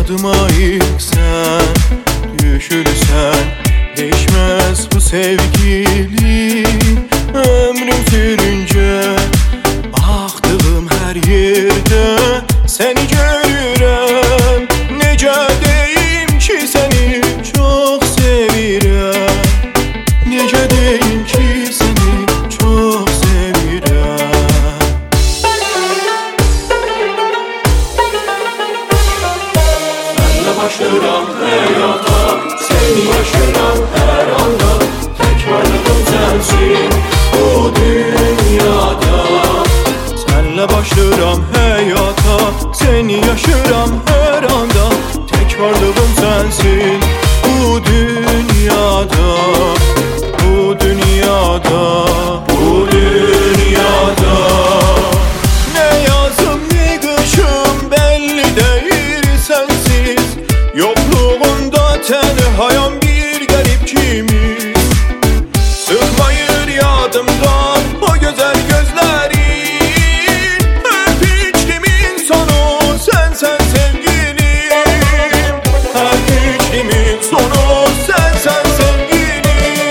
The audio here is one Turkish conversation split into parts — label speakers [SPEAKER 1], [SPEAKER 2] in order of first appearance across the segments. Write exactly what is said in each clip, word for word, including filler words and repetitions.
[SPEAKER 1] yadıma ilk sen düşürsen, değişmez bu sevgili. Ömrüm sürünce baktığım her yerde seni görürəm. Necə deyim ki seni çok sevirəm, necə deyim ki seni çok sevirəm.
[SPEAKER 2] Senle başlıram hayata, seni yaşıram her anda. Tek varlığım sensin bu dünyada.
[SPEAKER 1] Senle başlıram hayata, seni yaşıram her anda. Tek varlığım sensin bu dünyada, bu dünyada, bu dünyada. Ne yazım ne kışım belli değil sensiz. Yokluğunda tenhayam bir garip kimi. Sıkmayır yadımdan o güzel gözlerin. Hep içtimin sonu sen sen sevgilim. Hep içtimin sonu sen sen sevgilim.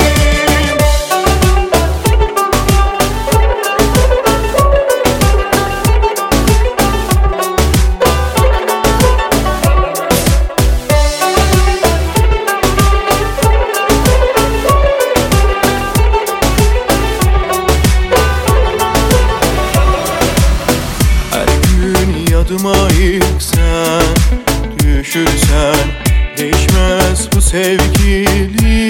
[SPEAKER 1] Yadıma ilk sen düşürsen, değişmez bu sevgili.